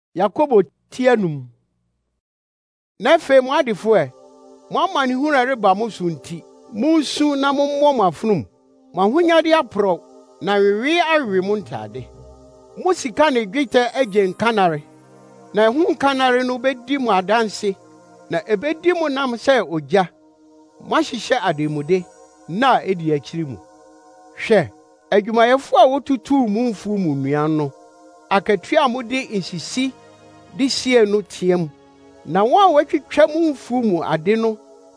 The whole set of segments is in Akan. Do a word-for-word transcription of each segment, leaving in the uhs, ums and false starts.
Yakobo tianum. Nefe mo adefo e, mo amane hunu reba mo so nti, munsu na mommɔ mo afunum. Mo ahonyade apro na wewe awe mo ntade. Mo sika ne dwetɛ agye nkanare, na ɛho nkanare no bedi mo adanse, na ebedi mo nam sɛ ogya. Mo ahyehyɛ ademude na edi akyiri mu. Hwɛ, adwumayɛfo a wotutu mu mfu mu nnua no, akatua mo de insisi de sie no tiem, na wɔn a wɔatwitwa mu mfu mu ade no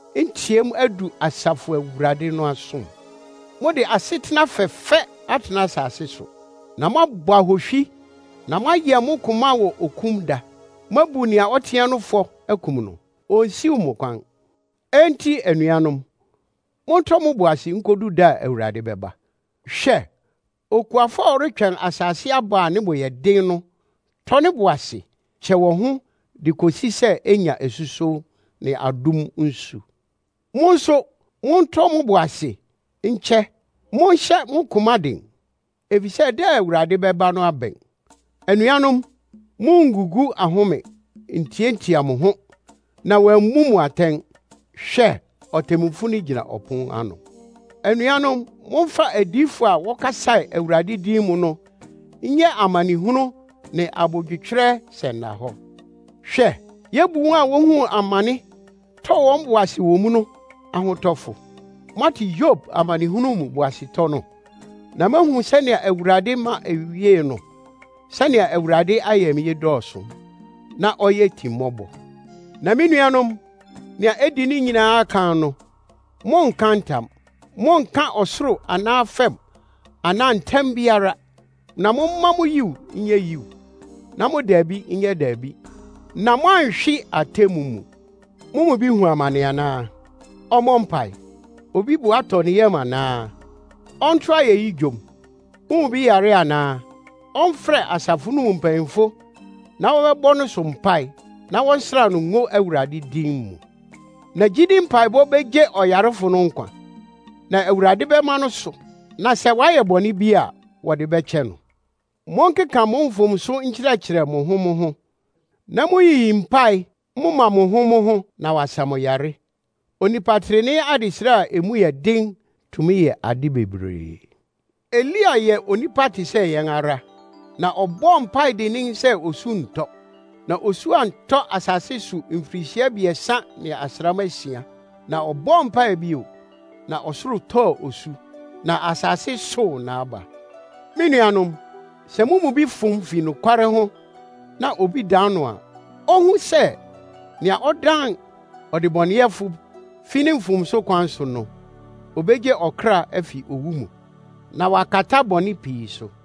ntiem adu Asafo Awurade no asom. Mo de asetena fɛfɛ atena asase so, na moabɔ ahohwi, na moayɛ mo koma wɔ okum da. Moabu nea ɔteɛ no fɔ akum no, onsiw mo kwan. Enti anuanom, montɔ mo bo ase nkodu da a Awurade bɛba. Hwɛ, okuafo a ɔretwɛn asase aba a ne bo yɛ den no, tɔ ne bo ase, hyɛ wɔn ho de kosi sɛ enya esusow ne adom nsu. Mo nso, montɔ mo bo ase, nkyɛ, monhyɛ mo koma den, efisɛ da a Awurade bɛba no abɛn. Anuanom, mungugu ahome, ntiantia mo ho, na wɔammu mo atɛn. Hwɛ, ɔtemmufo no gyina ɔpon ano. Anuanom, momfa adiyifo a wɔkasae Awurade din mu no nyɛ amanehunu ne abodwetwerɛ sɛ nna hɔ. Hwɛ, yebu wɔn a wohu amane tɔ wɔn boase wɔ mu no ahotɔfo. Moate Yob amanehunu mu boasetɔ no, na mahu sɛnea Awurade ma ewie no, sɛnea Awurade ayɛ me dɔɔso, na ɔyɛ timmɔbɔ. Na me nuanom, nea edi ne nyinaa kan no, monka ntam, monka ɔsoro anaa fam anaa ntam biara, na momma mo yiw nyɛ yiw, na mo daabi nyɛ daabi, na moanhwe atemmu mu. Mo mu bi hu amane anaa? Ɔmmɔ mpae. Obi bu atɔ ne yam anaa? Ɔnto ayeyi dwom. Mo mu bi yare anaa? Ɔmfrɛ asafo no mu mpanyimfo, na wɔbɛbɔ no so mpae, na wɔnsra no ngo Awurade din mu. Na gyidi mpaebɔ begye ɔyarefo no nkwa, na Awurade bɛma no so, na sɛ wayɛ bɔne bi a, wɔde bɛkyɛ no. Monkeka mo mfomso nkyerɛkyerɛ mo ho mo ho, na moyiyi mpae moma mo ho mo ho na wasa mo yare. Onipa trenee adesrɛ a emu yɛ den tumi yɛ ade bebree. Elia yɛ onipa te sɛ yɛn ara, na ɔbɔ mpae dennen sɛ osu ntɔ. Na osu antɔ asase so mfirihyia biɛsa ne asram asia, na ɔbɔ mpae bio, na ɔsoro tɔɔ osu, na asase sow n'aba. Me nuanom, sɛ mo mu bi fom fi nokware ho, na obi dan no a, ɔhu sɛ nea ɔdan ɔdebɔneyɛfo fi ne mfomso kwan so no, obegye ɔkra afi owu mu, na wakata bɔne pii so.